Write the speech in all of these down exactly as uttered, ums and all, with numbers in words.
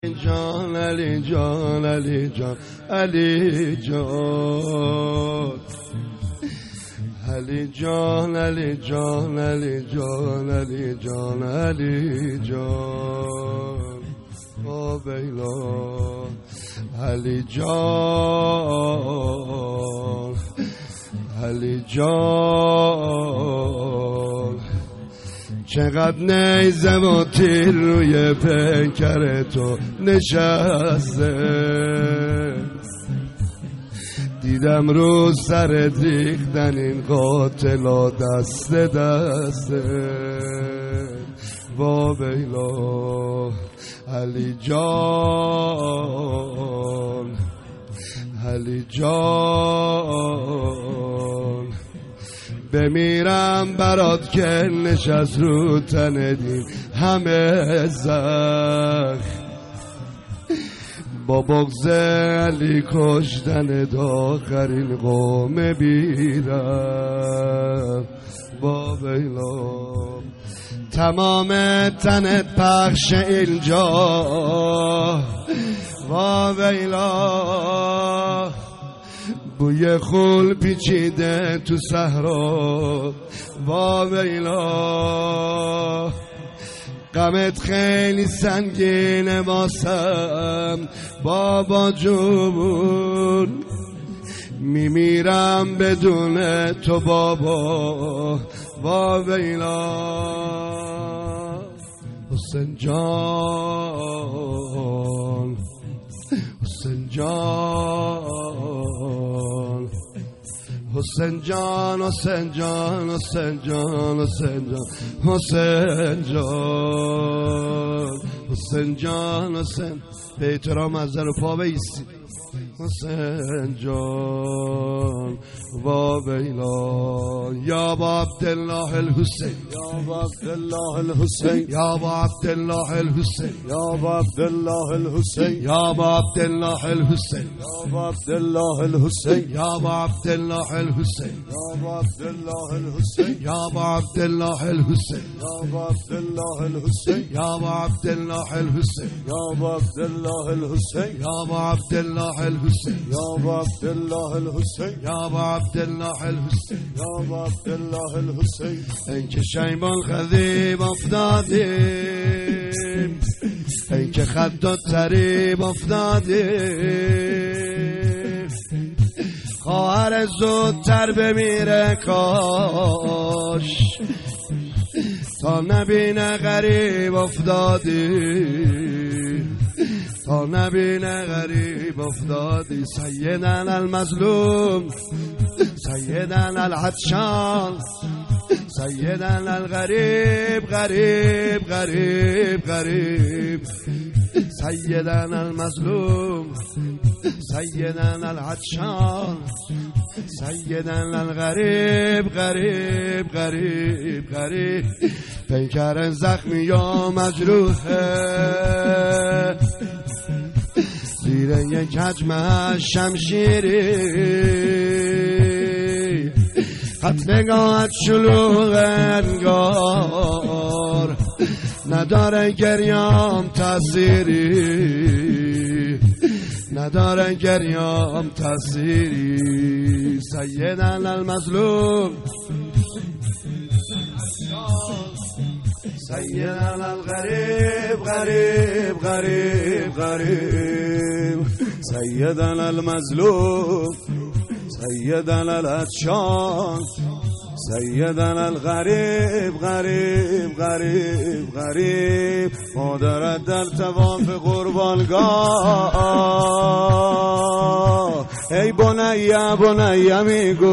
جان علی جان علی جان علی جان علی جان علی جان علی جان علی جان علی جان او بیلا علی جان علی جان چقدر نیزه و تیر روی پیکر تو نشسته، دیدم رو سر ریختن این قاتلا دست دسته. وا بیلا علی جان علی جان بمیرم برات که نشست رو تندیم همه زخم، با بغض علی کشتن داخرین قوم بیرم. با بیلا تمام تنت پخش اینجا، با بیلا بوی خول پیچیده تو صحرا. وا ویلا غمت خیلی سنگینه واسم بابا جون، میمیرم بدون تو بابا. وا ویلا حسین جان حسین جان حسین جان حسین جان حسین جان حسین جان حسین جان حسین جان حسین به احترام از در و پا بایستی. حسین جان و بیلا یا با عبدالله الحسین یا با عبدالله الحسین یا با عبدالله الحسین یا با عبدالله الحسین یا با عبدالله الحسین یا با عبدالله الحسین یا با عبدالله الحسین یا با عبدالله الحسین یا با عبدالله الحسین یا با عبدالله الحسین یا با عبدالله الحسین یا با عبدالله الحسین یا با عبدالله الحسین یا با عبدالله الحسین یا با عبدالله الحسین یا با عبدالله الحسین. ای که شیبان خذیب افتادیم، ای که خد و تریب افتادیم، خواهر زودتر بمیره کاش تا نبینه غریب افتادی، تا نبینه غریب افتادی. سیدن المظلوم سیدن العطشان سیدن الغریب غریب غریب غریب. سیدن المظلوم سیدن العطشان سیدن الغریب غریب غریب غریب. پیکر زخمی یا مجروحه زیر یک حجم شمشیری، خط نگاهت شلوغ انگار نداره گریام تأثیری، نداره گریام تأثیری. سیدن المظلوم سیدن الغریب غریب غریب غریب. سیدن المظلوم سیدن العطشان سیدن الغریب غریب غریب غریب. مادرت در طواف قربانگاه ای بنیه بنیه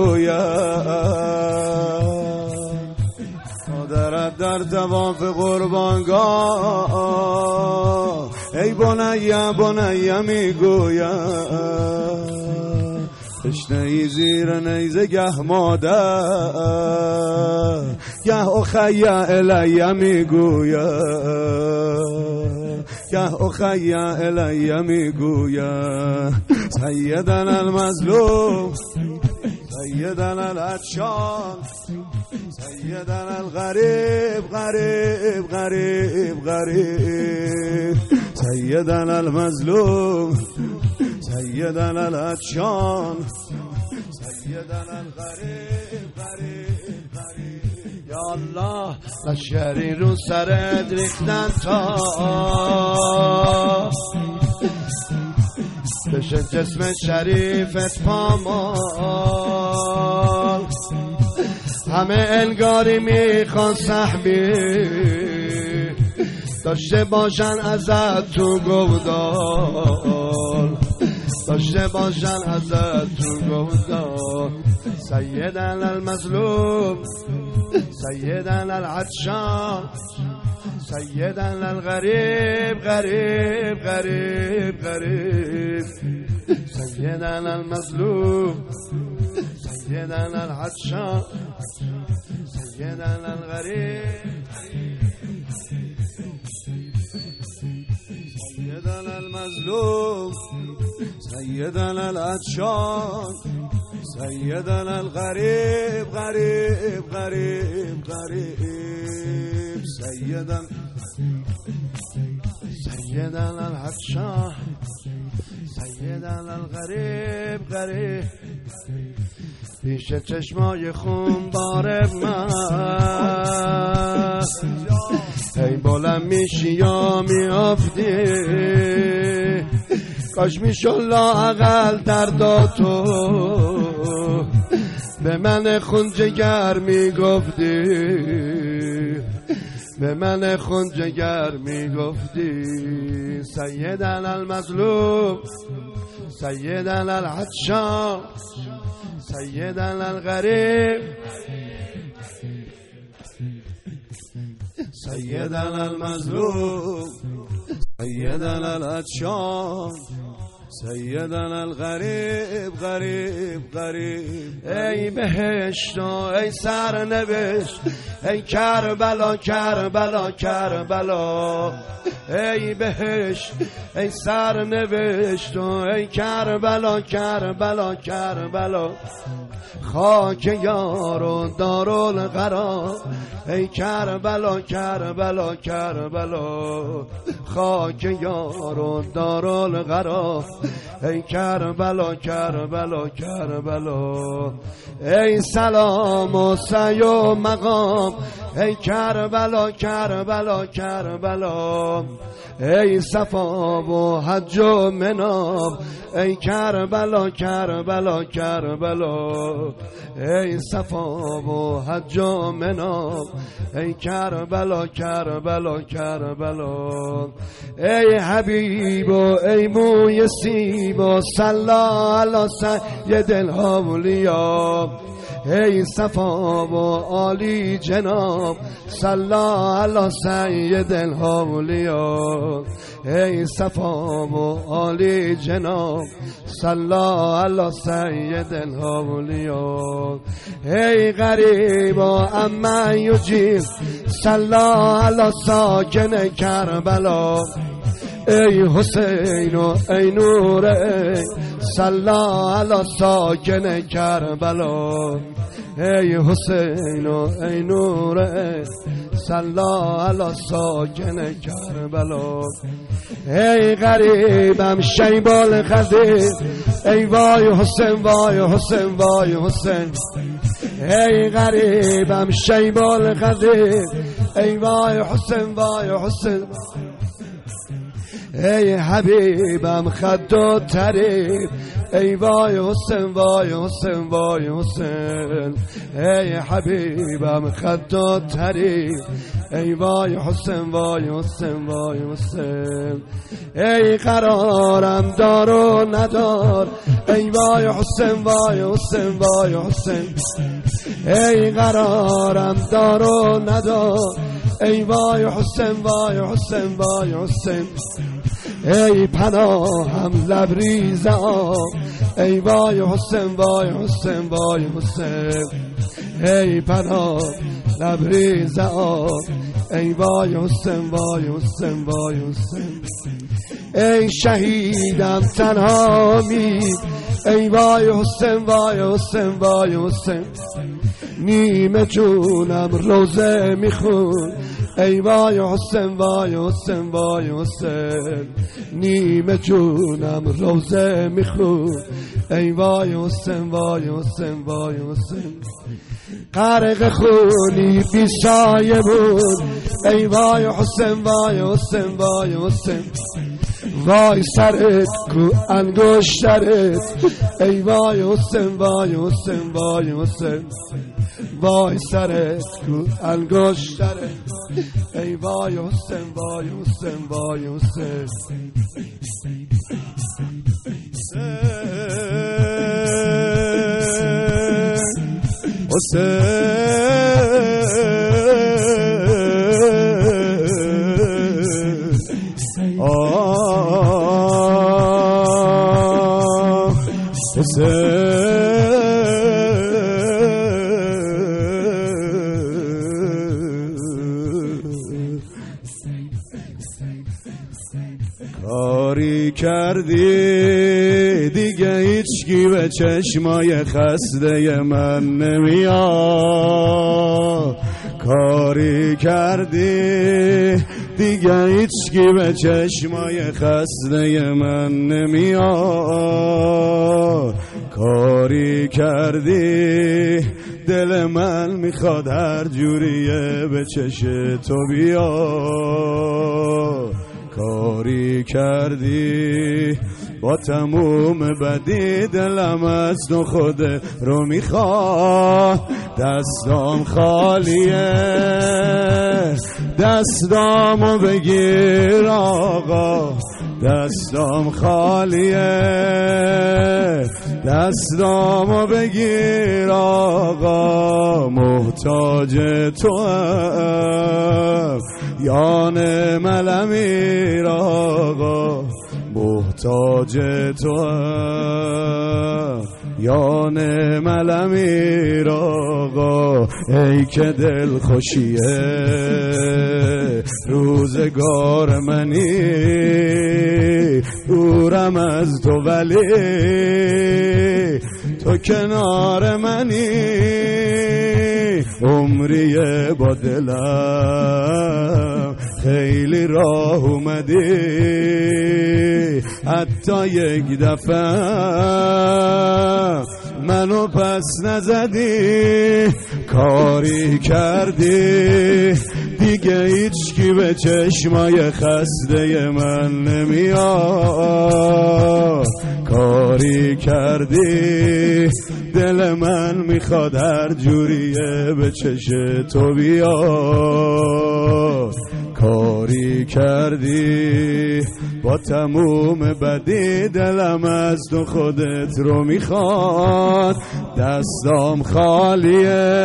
میگوید، مادرت در طواف قربانگاه ای بنیه بنیه میگوید. تشنه ای زیر نیزه گه مادر گه اخی الی میگوید، گه اخی الی میگوید. سیدن المظلوم سیدن العطشان سیدنا الغریب غریب غریب غریب سیدنا المظلوم سیدنا العطشان سیدنا الغریب غریب غریب یا الله لشکری رو سرت ریختن تا بشه جسم شریفت پامال همه انگاری میخوان سحبی داشته باشن ازت تو گودال داشته باشن ازت تو گودال سیدنا المظلوم سیدنا العطشان سیدنا الغریب غریب غریب غریب سیدنا المظلوم سیدنا العطشان سیدنا الغریب سیدنا المظلوم سیدنا العطشان سیدنا الغریب غریب غریب غریب سیدنا سیدنا العطشان سیدنا الغریب غریب پیش چشمای خون بار من ای بلند میشی یا میافتی کاش میشو لااقل دردا تو به من خون جگر میگفتی به من خون جگر میگفتی سیدنا المظلوم سیدنا العطشان سیدنا الغریب سیدنا المظلوم سیدنا العطشان سیدنا الغریب غریب غریب ای بهشت و ای سرنوشت ای کربلا کربلا کربلا ای بهشت ای سرنوشت و ای کربلا کربلا کربلا خاک یار و دارالقرار ای کربلا کربلا کربلا خاک یار و دارالقرار ای کربلا کربلا کربلا ای سلام و سعی و مقام ای کربلا کربلا کربلا ای صفا و حج و مناب ای کربلا کربلا کربلا ای صفا و حج و مناب ای کربلا کربلا کربلا ای حبیب و ای موی سیب و صلا علی سید الاولیا ای صفا و عالی جناب صلا علی سید الاولیا ای صفا و عالی جناب صلا علی سید الاولیا ای غریب و اما یجیب صلا علی ساکن کربلا ای حسین و ای نور ای صلا علی ساکن کربلا ای حسین و ای نور ای صلا علی ساکن کربلا ای غریبم شیبال خدیر ای وای حسین وای حسین وای حسین ای غریبم شیبال خدیر ای وای حسین وای حسین ای حبیبم خد و طریب ای وای حسین وای حسین وای حسین ای حبیبم خد و طریب ای وای حسین وای حسین وای حسین ای قرارم دار و ندار ای وای حسین وای حسین وای حسین ای قرارم دار و ندار ای وای حسین وای حسین وای حسین ای پناهم لبریز آب ای وای حسین وای حسین وای حسین ای پناه لبریز آب ای وای حسین وای حسین وای حسین ای شهیدم تنها می ای وای حسین وای حسین وای حسین نیمه جونم روزه میخون ای وای حسین وای حسین وای حسین نیمه جونم روزه میخون ای وای حسین وای حسین وای حسین غرق خونی بی سایه بود ای وای حسین وای حسین وای حسین وای سرت کو انگشترت ای وای حسین وای حسین وای حسین وای سرت کو انگشترت ای وای حسین وای حسین وای حسین حسین آه حسین کاری کردی دیگه هیچکی به چشمای خسته من نمیاد کاری کردی دیگه هیچکی به چشمای خسته من نمیاد کاری کردی دل من میخواد هر جوریه به چش تو بیا کاری کردی با تموم بدی دلم از تو خود رو میخواد دستام خالیه دستامو بگیر آقا دستام خالیه دستامو بگیر آقا محتاج تو هم یان ملمیر آقا محتاج تو هم یان ملمیر آقا ای که دل خوشیه روزگار منی دورم از تو ولی تو کنار منی عمریه با دلم خیلی راه اومدی حتی یک دفعه منو پس نزدی کاری کردی دیگه هیچکی به چشمای خسته من نمیاد کاری کردی دل من میخواد هر جوریه به چش تو بیاد کاری کردی با تموم بدی دلم از تو خودت رو میخواد دستام خالیه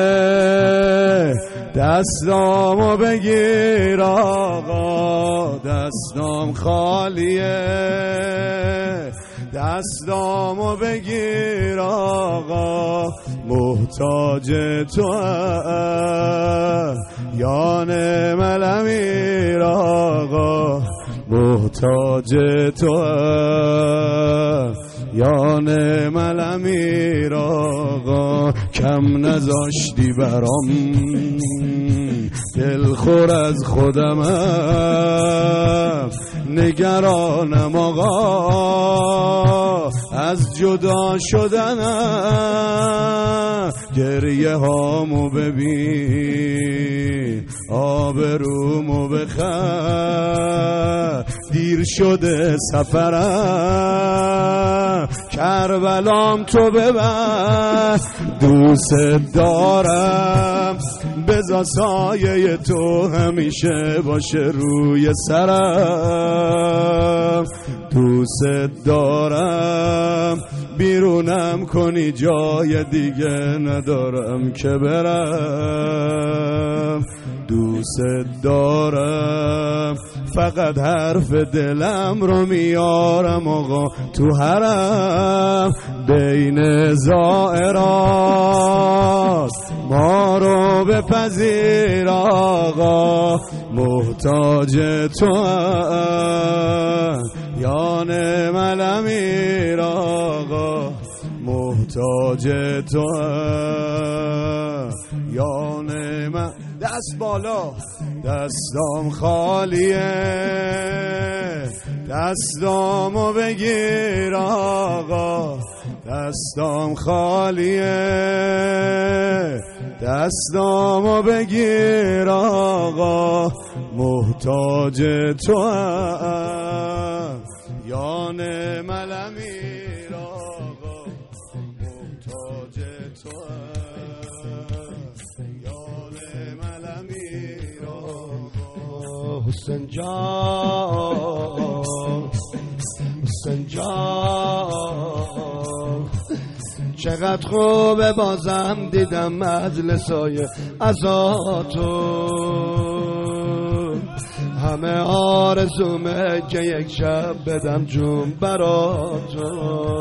دستامو بگیر آقا دستام خالیه دستامو بگیر آقا محتاج تو هم یان ملمیر آقا محتاج تو هم یان ملمیر آقا کم نذاشتی برام دلخور از خودمم نگرانم آقا از جدا شدنم گریه هامو ببین آبرومو بخر دیر شده سفرم کربلام تو ببر دوست دارم بذار سایه تو همیشه باشه روی سرم دوست دارم بیرونم کنی جای دیگه ندارم که برم دوست دارم فقط حرف دلم رو میارم آقا تو حرم بین زائرات ما رو بپذیر آقا محتاج تو هم یان ملمیر آقا محتاج محتاج تو یا نعمت. دست بالا، دستام خالیه، دستامو بگیر آقا، دستام خالیه، دستامو بگیر آقا، محتاج تو یا نعمت الامیر آقا، محتاج تو یا نعمت الامیر آقا. حسین جان، حسین جان، چقدر خوبه بازم دیدم مجلسای عزاتو، همه آرزومه که یک شب بدم جون براتو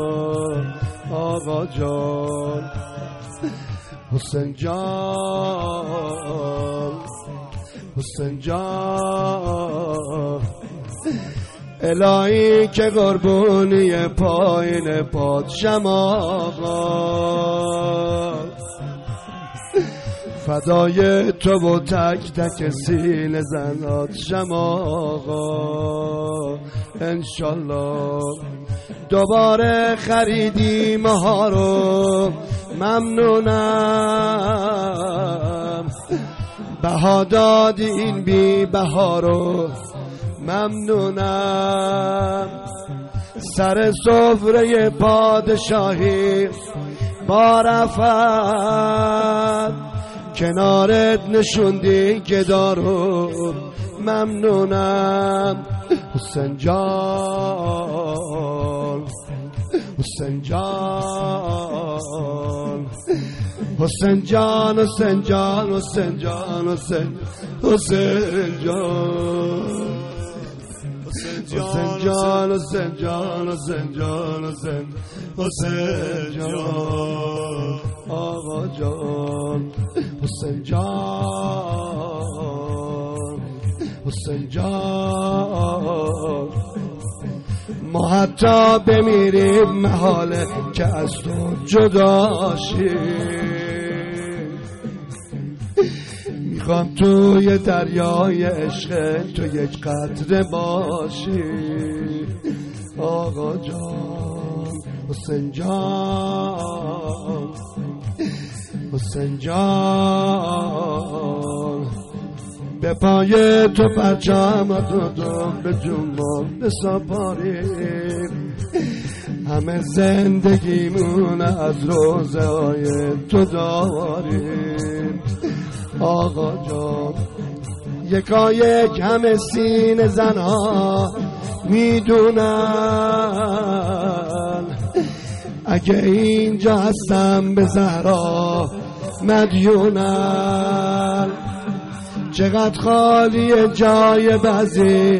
آقا جان. حسین جان، حسین جان، الهی که قربونی پایین پادشم آقا، فدای تو و تک تک سینه زنات شم آقا. انشالله دوباره خریدیم ها رو، ممنونم بها دادی این بی بها رو، ممنونم سر سفره پادشاهی با رفت کنارت نشوندی گدارو، ممنونم حسین جان، حسین جان، حسین جان، حسین جان، حسین جان، حسین حسین جان، حسین جان، حسین جان، حسین جان، حسین حسین جان آقا جان. حسین جان، حسین جان، ما حتی بمیریم محاله که از تو جدا شیم، میخوام توی دریای عشق تو یک قطره باشی آقا جان. حسین جان، حسین جان، به پای تو پرچمت دادم به جنبان بسپاریم، همه زندگیمون از روزه های تو داریم آقا جان. یکا یک همه سینه زنها میدونن اگه اینجا هستم به زهرا مدیونن، چقدر خالی جای بعضی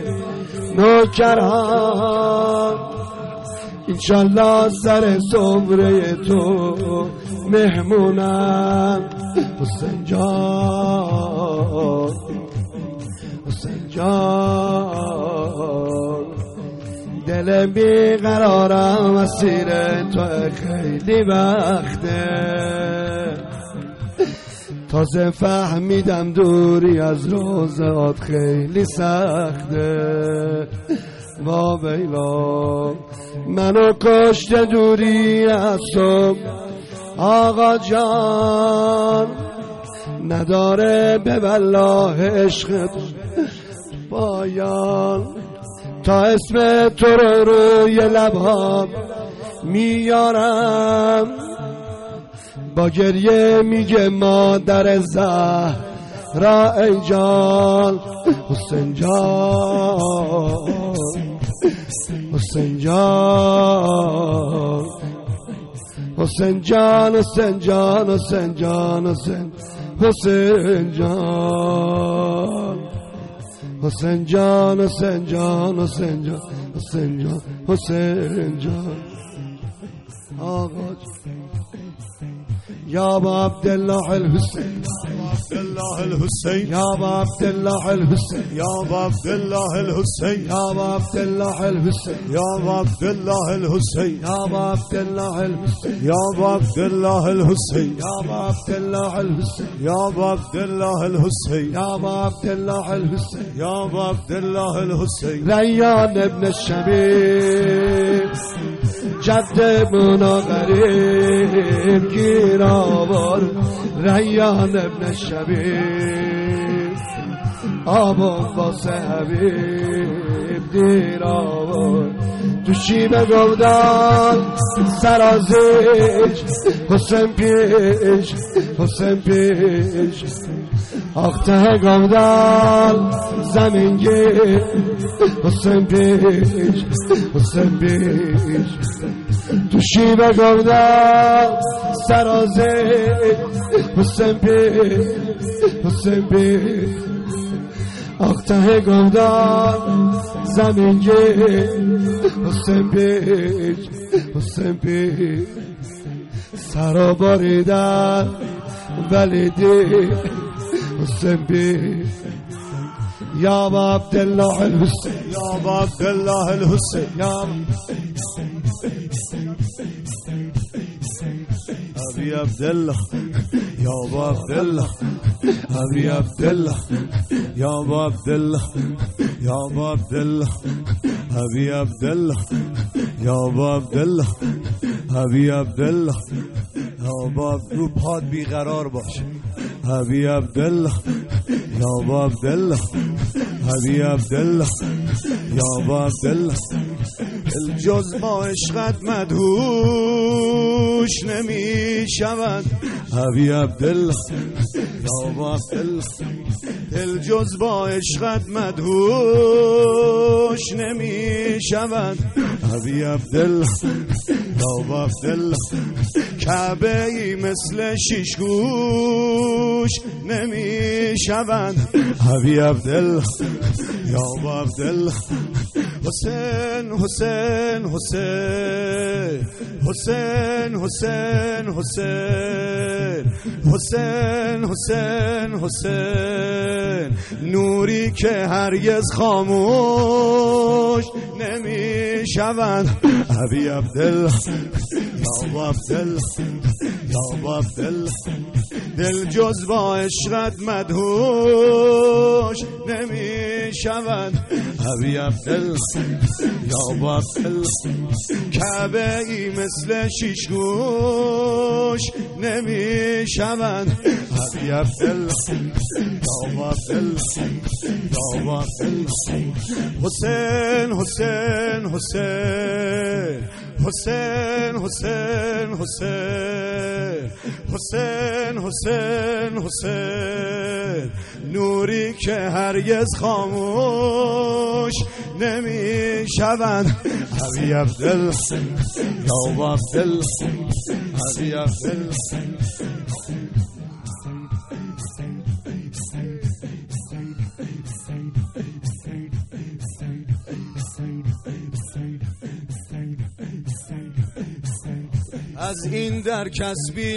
نوکران، انشالله سر سفره تو مهمونن. حسین جان، حسین جان، دل بیقرارم اسیر تو خیلی وقته، تازه فهمیدم دوری از روزات خیلی سخته، وا ویلا منو کشت دوری از تو آقا جان، نداره به والله عشقت پایان، تا اسم تو رو روی لبام میارم، با گریه میگه مادر زهرا ای جان. حسین جان، حسین جان، حسین جان، حسین جان، حسین جان، حسین حسین جان، حسین جان، حسین جان، حسین جان، حسین جان، حسین جان آقا یا با عبدالله الحسین. عبدالله الحسین یا ابا عبدالله الحسین یا ابا عبدالله الحسین یا ابا عبدالله الحسین یا ابا عبدالله الحسین یا ابا عبدالله الحسین یا ابا عبدالله الحسین یا ابا عبدالله الحسین یا ابا عبدالله الحسین یا ابا عبدالله الحسین یا ابا عبدالله الحسین ریان ابن شبیب جد منا غریب گیر آور ریان ابن شبیب آبان واسه حبیب دیر آور تو شیبه گودان سرازیش حسین پیش حسین پیش آخته گودان زمینگی حسین پیش حسین پیش تو شیبه گودان سرازیش حسین پیش حسین پیش آخته گودان زمینگی حسین پیش حسین پیش سرا باریدن ولیدی حسین پیش یا ابا عبدالله الحسین یا ابا عبدالله الحسین یا ابی عبدالله یا ابا عبدالله ابی عبدالله یا ابا عبدالله یا ابا عبدالله ابی عبدالله یا ابا عبدالله ابی عبدالله یا ابا رو پاد بیقرار باش ابی عبدالله یا ابا عبدالله ابی عبدالله یا ابا عبدالله الجز با عشقت مدهوش نمی شود ابی عبدالله یا ابا عبدالله الجز با عشقت مدهوش نمی شود ابی عبدالله یا ابا عبدالله کعبه ای مثل شیش گوش نمی شود ابی عبدالله یا ابا عبدالله حسین حسین حسین حسین حسین حسین حسین حسین حسین نوری که هرگز خاموش نمی شود ابی عبدالله یا ابا عبدالله یا ابا عبدالله دل جز با عشرت مدهوش نمی شود ابی عبدالله یا ابا عبدالله کعبه ای مثل شیش گوش نمی شود ابی عبدالله یا ابا عبدالله یا ابا عبدالله حسین حسین حسین حسین حسین حسین حسین حسین حسین نوری که هرگز خاموش نمی شود ابی عبدالله یا ابا عبدالله ابی عبدالله از این در کسبی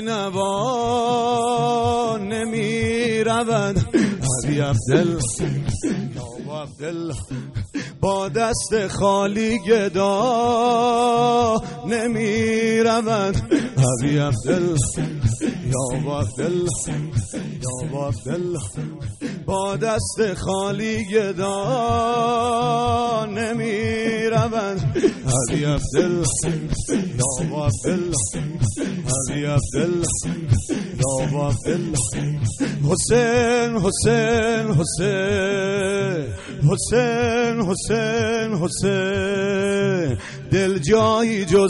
نوا نمی رود ابی عبدالله یا ابا عبدالله با دست خالی گدا نمی رود ابی عبدالله یا ابا عبدالله یا ابا عبدالله با دست خالی گدا نمی رود ابی عبدالله یا ابا عبدالله ابی عبدالله یا ابا عبدالله حسین حسین حسین حسین حسین حسین دل جایی جز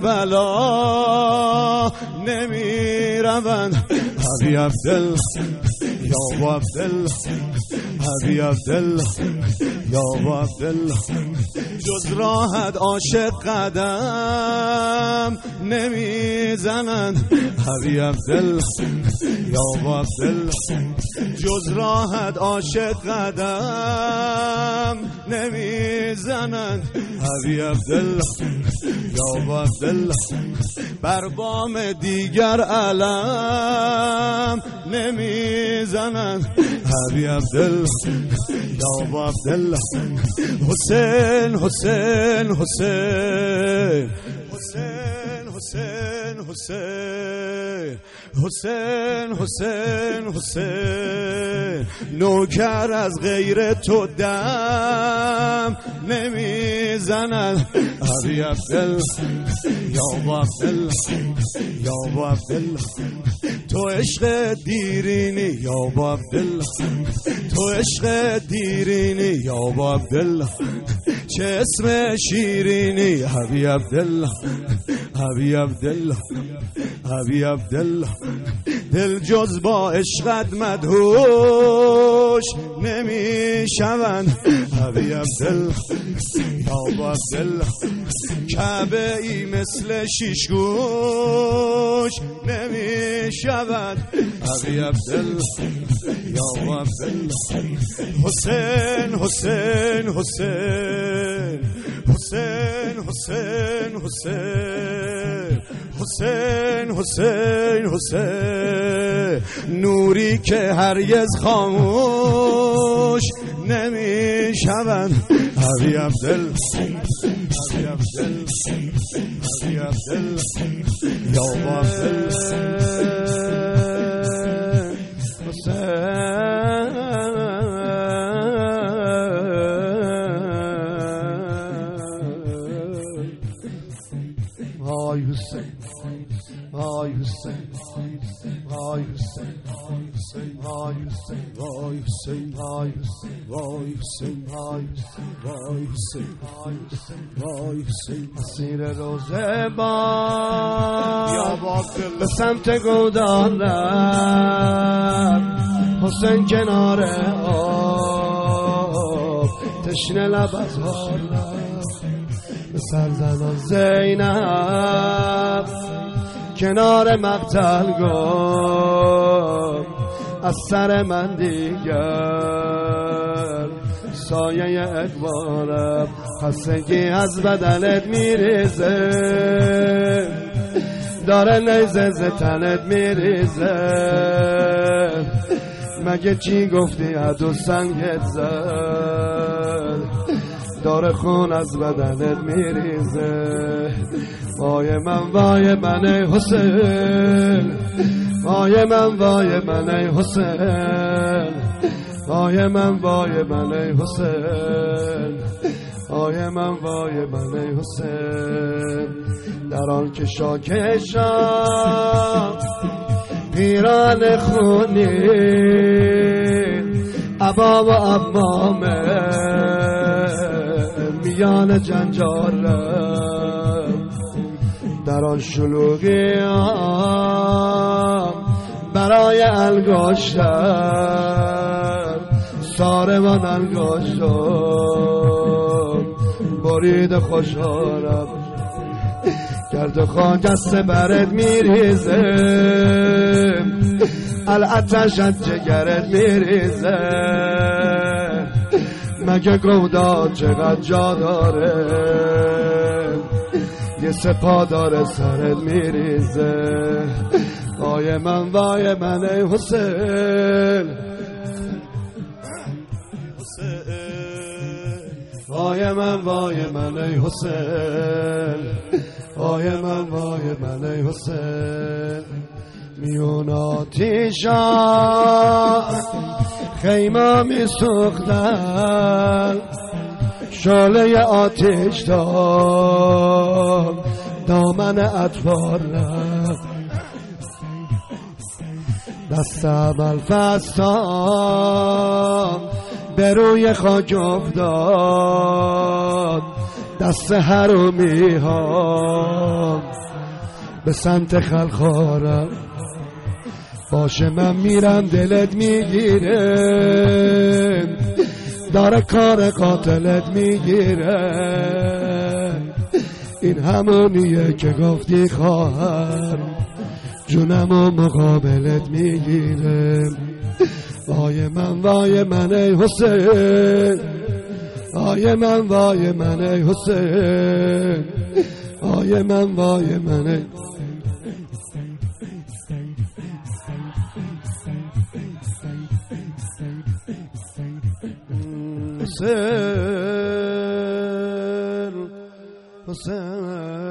کربلا نمی روند ابی عبدالله یا ابا عبدالله ابی عبدالله یا ابا عبدالله جز راحت عاشق قدم نمی زنند ابی عبدالله یا ابا عبدالله جز راحت عاشق قدم نمی زنند ابی عبدالله یا ابا عبدالله بر بام دیگر علم نمیزنن حبیب عبدالله یا ابو عبدالله حسین حسین حسین حسین حسین حسین حسین حسین حسین نوکر از غیر تو دم نمیزنن حبیب عبدالله یا ابو عبدالله یا ابو عبدالله تو عشق دیرینی یا ابو عبدالله تو عشق دیرینی یا ابو عبدالله چه اسم شیرینی حبیب عبدالله حبیب عبدالله حبیب عبدالله دل جز با عشقت مدهوش نمی شوند حبیب عبدالله یا ابو عبدالله کعبه ای مثل شیش گوش نمی شوند حبیب عبدالله یا ابو عبدالله حسین حسین حسین حسین حسین حسین حسین حسین حسین نوری که هرگز خاموش نمی شوند حبیب عبدالله حبیب عبدالله حبیب عبدالله یا ابو عبدالله Ay Hüseyin, ay Hüseyin, ay Hüseyin, ay Hüseyin, ay Hüseyin, ay Hüseyin, ay Hüseyin, ay Hüseyin, ay Hüseyin, ay Hüseyin. مسیر روزه باد به سمت گودالم حسین کنار آب تشنه لب از حالم سرزنان زینب کنار مقتل گم از سر من دیگر سایه اقبالم خستگی از بدنت میریزه داره نیزه ز تنت میریزه مگه چی گفتی عدو سنگت زد داره خون از بدنت میریزه وای من وای من ای حسین وای من وای من ای حسین وای من وای من ای حسین وای من وای من ای حسین در آن که شاکشم پیران خونی عبا و عمامه میان جنجالم در آن شلوغی هم برای انگشتم سارمان انگشتم برید خوشحالم گرد خاک از سبرت میریزه الاتش از جگرت میریزه مگه گودا چقدر جا داره یه سپا داره سرت میریزه وای من وای من ای حسین وای من وای من ای حسین وای من وای من ای حسین میون آتیشا خیمه می سوختن شعله آتش دار دامن اطفال رفت دستم الفستان به روی خاک افتاد دست حرومی ها به سمت خلخارم باشه من میرم دلت میگیره داره کار قاتلت میگیره این همونیه که گفتی خواهر جونم و مقابلت میگیره وای من وای من ای حسین وای من وای من ای حسین وای من وای من ای حسین حسین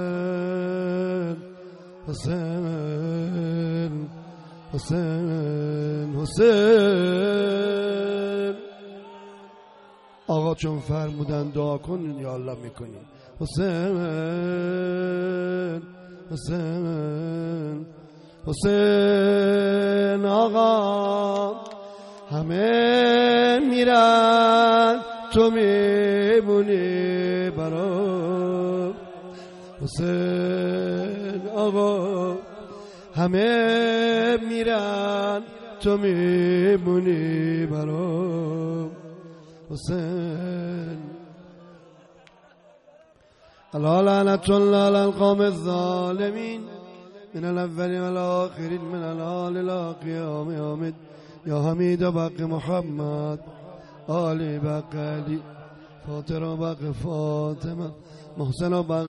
حسین حسین حسین. آقا چون فرمودن دعا کنین یا الله میکنین. حسین حسین حسین. آقا همه میرن تو میمونی برام. حسین آقا همه میرن تو میمونی برام. حسین. الا لعنت الله علی القوم الظالمین من الاولین والآخرین من الآل الی قیام یوم یا حمید بق محمد آل بق علی فاطر بق فاطمه محسن بق